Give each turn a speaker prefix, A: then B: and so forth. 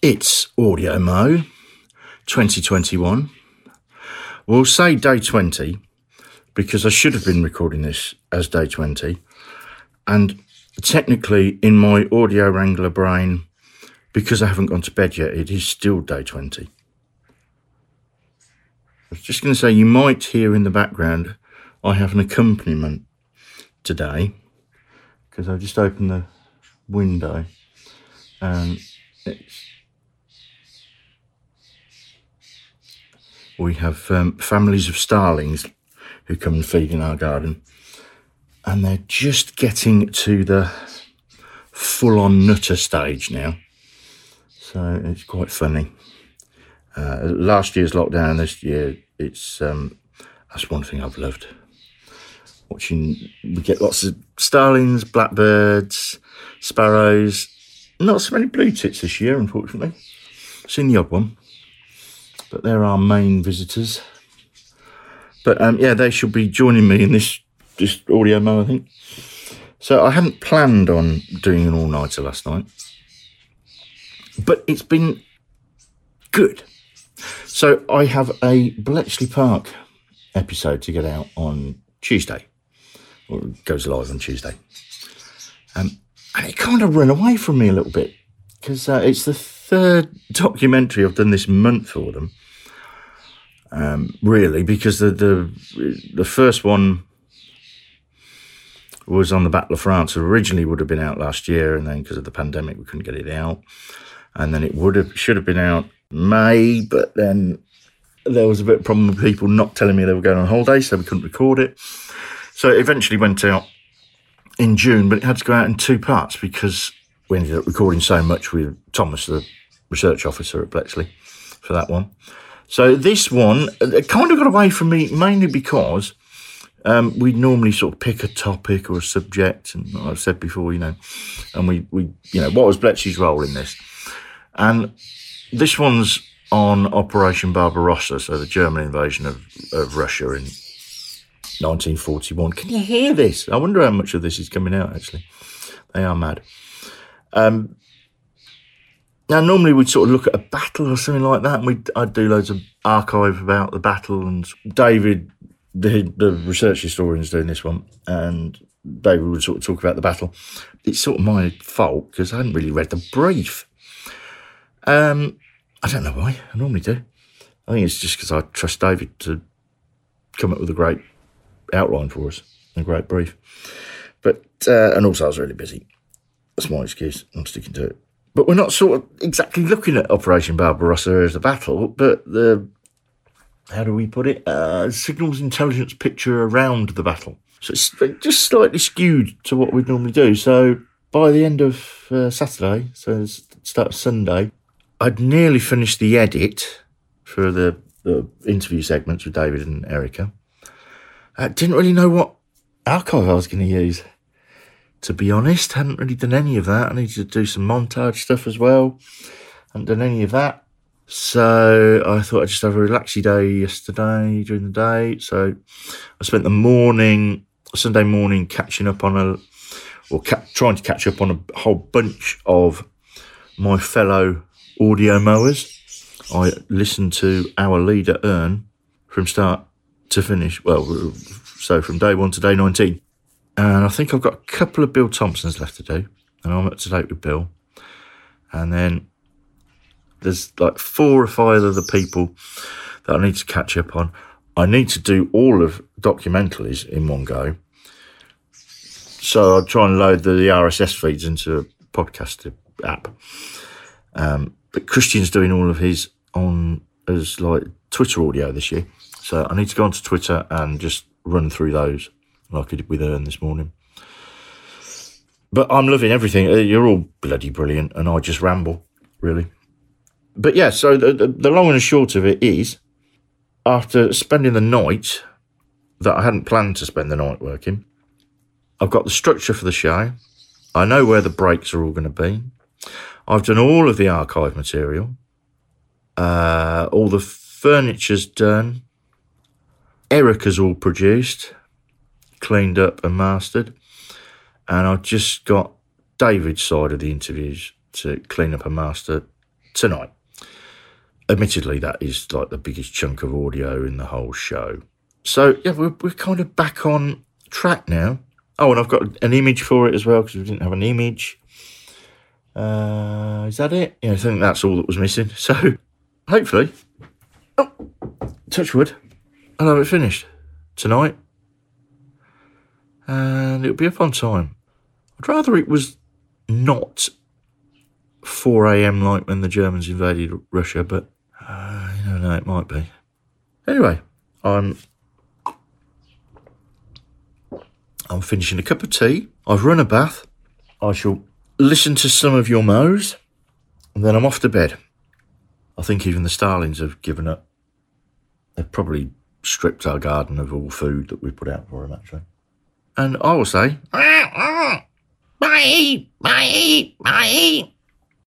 A: It's Audio Mo 2021. We'll say day 20 because I should have been recording this as day 20. And technically in my Audio Wrangler brain, because I haven't gone to bed yet, it is still day 20. I was just going to say, you might hear in the background, I have an accompaniment today because I just opened the window and we have families of starlings who come and feed in our garden, and they're just getting to the full-on nutter stage now. So it's quite funny. Last year's lockdown, this year, it's that's one thing I've loved. Watching, we get lots of starlings, blackbirds, sparrows. Not so many blue tits this year, unfortunately. Seen the odd one. But they're our main visitors. But they should be joining me in this audio mo, I think. So I hadn't planned on doing an all-nighter last night, but it's been good. So I have a Bletchley Park episode to get out on Tuesday, or it goes live on Tuesday. And it kind of ran away from me a little bit because it's the third documentary I've done this month for them. Really, because the first one was on the Battle of France. It originally would have been out last year, and then because of the pandemic, we couldn't get it out. And then it should have been out May, but then there was a bit of a problem with people not telling me they were going on holiday, so we couldn't record it. So it eventually went out in June, but it had to go out in two parts because we ended up recording so much with Thomas, the research officer at Bletchley, for that one. So this one, it kind of got away from me, mainly because we normally sort of pick a topic or a subject, and I've said before, and we what was Bletchley's role in this? And this one's on Operation Barbarossa, so the German invasion of Russia in 1941. Can you hear this? I wonder how much of this is coming out, actually. They are mad. Now, normally we'd sort of look at a battle or something like that, and I'd do loads of archive about the battle, and David, the research historian, is doing this one, and David would sort of talk about the battle. It's sort of my fault, because I hadn't really read the brief. I don't know why. I normally do. I think it's just because I trust David to come up with a great outline for us, a great brief. But, and also I was really busy. That's my excuse. I'm sticking to it. But we're not sort of exactly looking at Operation Barbarossa as a battle, but how do we put it? Signals intelligence picture around the battle. So it's just slightly skewed to what we'd normally do. So by the end of Saturday, so start of Sunday, I'd nearly finished the edit for the interview segments with David and Erica. I didn't really know what archive I was going to use. To be honest, hadn't really done any of that. I needed to do some montage stuff as well. Hadn't done any of that. So I thought I'd just have a relaxy day yesterday during the day. So I spent the Sunday morning, catching up on trying to catch up on a whole bunch of my fellow audio mowers. I listened to our leader, Ern, from start to finish. Well, so from day 1 to day 19. And I think I've got a couple of Bill Thompsons left to do. And I'm up to date with Bill. And then there's like 4 or 5 other people that I need to catch up on. I need to do all of Documentaries in one go. So I'll try and load the RSS feeds into a podcast app. But Christian's doing all of his as like Twitter audio this year. So I need to go onto Twitter and just run through those like I did with Ern this morning. But I'm loving everything. You're all bloody brilliant, and I just ramble, really. But yeah, so the long and the short of it is, after spending the night that I hadn't planned to spend the night working, I've got the structure for the show. I know where the breaks are all going to be. I've done all of the archive material. All the furniture's done. Erica's all produced, cleaned up and mastered. And I've just got David's side of the interviews to clean up and master tonight. Admittedly, that is like the biggest chunk of audio in the whole show. So, yeah, we're kind of back on track now. Oh, and I've got an image for it as well, because we didn't have an image. Is that it? Yeah, I think that's all that was missing. So, hopefully, touch wood, I'll have it finished tonight. And it'll be a fun time. I'd rather it was not 4 a.m. like when the Germans invaded Russia, but you don't know, it might be. Anyway, I'm finishing a cup of tea. I've run a bath. I shall listen to some of your mows, and then I'm off to bed. I think even the starlings have given up. They've probably stripped our garden of all food that we put out for them, actually. And I will say, bye, bye, bye.